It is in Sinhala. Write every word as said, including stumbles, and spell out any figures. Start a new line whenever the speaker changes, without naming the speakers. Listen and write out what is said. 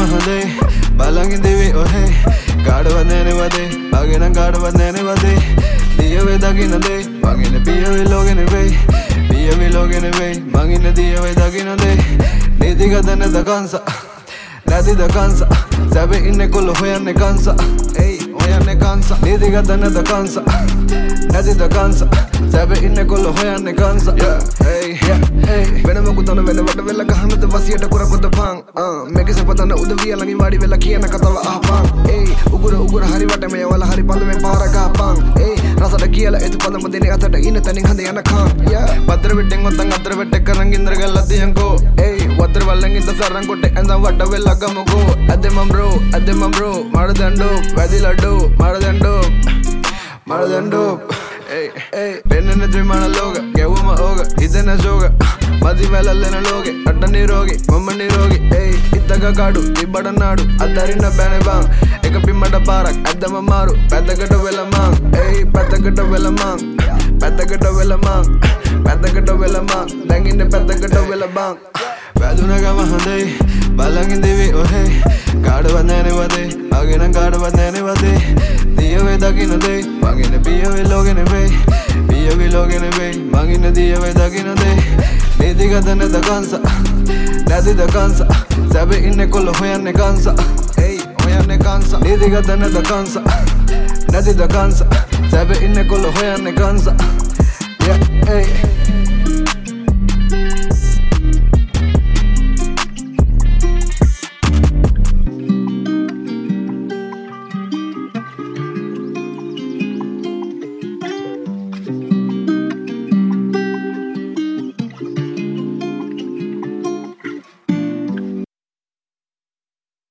හොඳේ බලන් ඉඳිවි ඔහේ කාඩවත් නැනේ වදේ මගේ නම් කාඩවත් නැනේ වදේ දිය වේ දකින්න දේ මං ඉන්නේ පිය වේ ලෝකෙ නෙවෙයි පිය වේ ලෝකෙ නෙවෙයි මං ඉන්නේ දිය වේ දකින්න දේ නීතිගත නැත කංස නැතිද කංස සැබේ ඉන්නේ කොල්ල හොයන්නේ කංස එයි හොයන්නේ කංස නීතිගත නැත කංස නැතිද කංස සැබේ ඉන්නේ කොල්ල හොයන්නේ කංස එයි එයි වෙන මොකුතන වෙන වට වෙලා ගහනද වසියට කරපොත පං මේකේ සපතන උදවිය ළඟින් වාඩි වෙලා කියන කතාව අහපං එයි උගුර උගුර හරි වට මේ වල හරි පඳුමෙන් පාර ගහපං එයි රසට කියලා එතු පඳම දෙනේ අතට ඉන්න තනින් හඳ යනකම් පත්‍ර වෙටෙන් ඔතන් අතර වෙටෙක් කරන් ඉන්දර ගල්ලා තියන්කෝ එයි වත්‍ර වල්ලෙන් ඉඳ සරන් කොට ඇඳන් වට වෙලා ගමකෝ අදෙමම් බ්‍රෝ අදෙමම් බ්‍රෝ මාරදඬෝ වැදිලඩෝ මාරදඬෝ මාරදඬෝ Ey, ey, pennene trimana loga, gewuma oga, idena joga, madi velallena loge, atta nirogi, mamma nirogi, ey, ittaga kadu, ibada nadu, adarina bane bang, eka pimmata parak, addama maru, pedakata vela mang, ey, pedakata vela mang, pedakata vela mang, pedakata vela mang, දැන් ඉන්නේ pedakata vela bang. වැදුන ගම හොඳේ බලන් ඉඳිවි ඔහේ කාඩවත් නැනේ වදේ මගේ නම් කාඩවත් නැනේ වදේ දිය වේ දකින්න දේ මං ඉන්නේ පිය වේ ලෝකෙ නෙවෙයි පිය වේ ලෝකෙ නෙවෙයි මං ඉන්නේ දිය වේ දකින්න දේ නීතිගත නැත කංස නැතිද කංස සැබේ ඉන්නේ කොල්ල හොයන්නේ කංස එයි හොයන්නේ කංස නීතිගත නැත කංස නැතිද කංස සැබේ ඉන්නේ කොල්ල හොයන්නේ කංස yeah hey